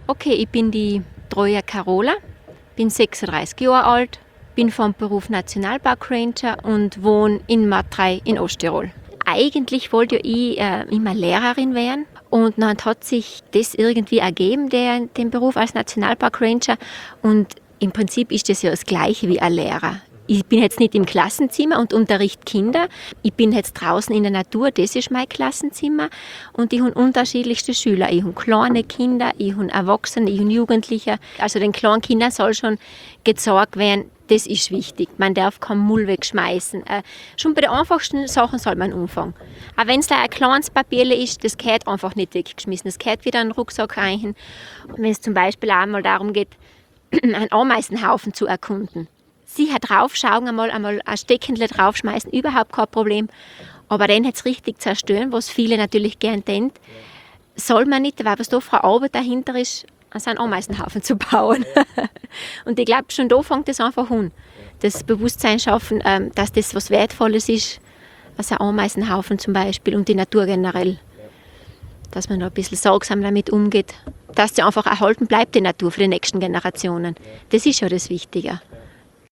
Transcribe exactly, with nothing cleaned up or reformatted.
Okay, ich bin die Troja Carola, bin sechsunddreißig Jahre alt, bin vom Beruf Nationalpark Ranger und wohne in Matrei in Osttirol. Eigentlich wollte ja ich äh, immer Lehrerin werden und dann hat sich das irgendwie ergeben, der, den Beruf als Nationalpark Ranger. Und im Prinzip ist das ja das Gleiche wie ein Lehrer. Ich bin jetzt nicht im Klassenzimmer und unterrichte Kinder. Ich bin jetzt draußen in der Natur, das ist mein Klassenzimmer. Und ich habe unterschiedlichste Schüler. Ich habe kleine Kinder, ich habe Erwachsene, ich habe Jugendliche. Also den kleinen Kindern soll schon gezeigt werden, das ist wichtig. Man darf keinen Müll wegschmeißen. Äh, schon bei den einfachsten Sachen soll man anfangen. Auch wenn es da ein kleines Papier ist, das gehört einfach nicht weggeschmissen. Das gehört wieder in den Rucksack rein. Und wenn es zum Beispiel einmal darum geht, einen Ameisenhaufen zu erkunden. Sicher draufschauen, einmal, einmal ein Steckendle draufschmeißen, überhaupt kein Problem. Aber dann jetzt richtig zerstören, was viele natürlich gern denken, soll man nicht, weil was da für eine Arbeit dahinter ist, also einen Ameisenhaufen zu bauen. Und ich glaube, schon da fängt es einfach an. Das Bewusstsein schaffen, dass das was Wertvolles ist, also ein Ameisenhaufen zum Beispiel und die Natur generell. Dass man da ein bisschen sorgsam damit umgeht, dass sie einfach erhalten bleibt, die Natur für die nächsten Generationen. Das ist ja das Wichtige.